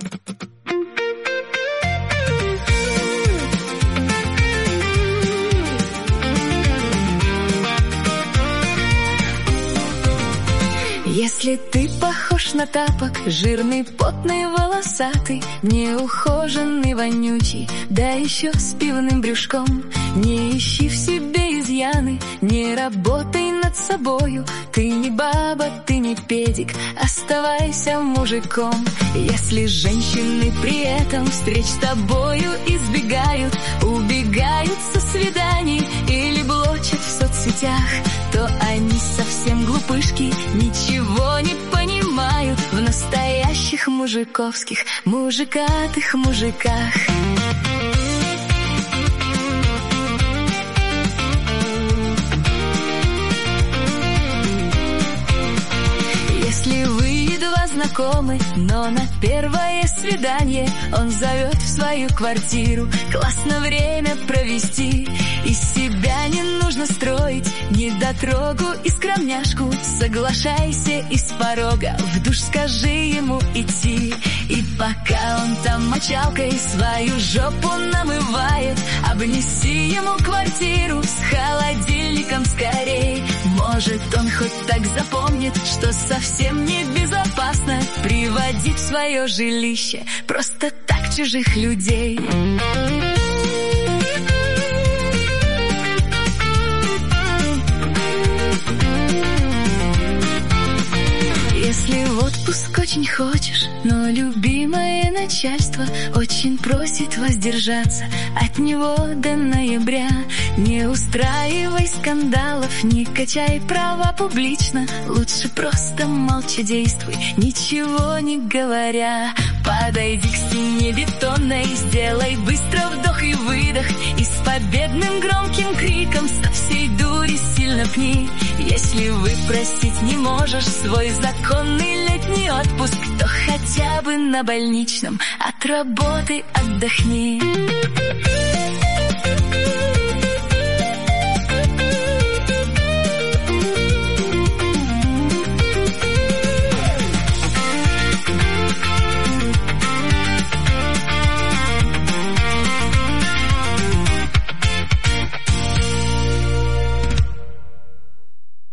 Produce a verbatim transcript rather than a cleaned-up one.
Если ты похож на тапок, жирный, потный, волосатый, неухоженный, вонючий, да еще с пивным брюшком, не ищи в себе изъяны, не работай над собою. Ты не баба, ты не педик, оставайся мужиком. Если женщины при этом встреч с тобою избегают, убегают со свиданий или блочат в соцсетях, то они совсем глупышки, ничего не понимают в настоящих мужиковских, мужикатых мужиках. Если вы едва знакомы, но на первое свидание он зовет в свою квартиру классно время провести. Из себя не нужно строить недотрогу и скромняшку. Соглашайся и с порога в душ скажи ему идти. И пока он там мочалкой свою жопу намывает, обнеси ему квартиру с холодильником скорей. Может, он хоть так запомнит, что совсем небезопасно приводить в свое жилище просто так чужих людей. Если в отпуск очень хочешь, но любимое начальство очень просит воздержаться от него до ноября, не устраивай скандалов, не качай права публично, лучше просто молча действуй, ничего не говоря. Подойди к стене бетонной, сделай быстро вдох и выдох, и с победным громким криком со всей дури сильно пни. Если выпросить не можешь свой законный летний отпуск, то хотя бы на больничном от работы отдохни.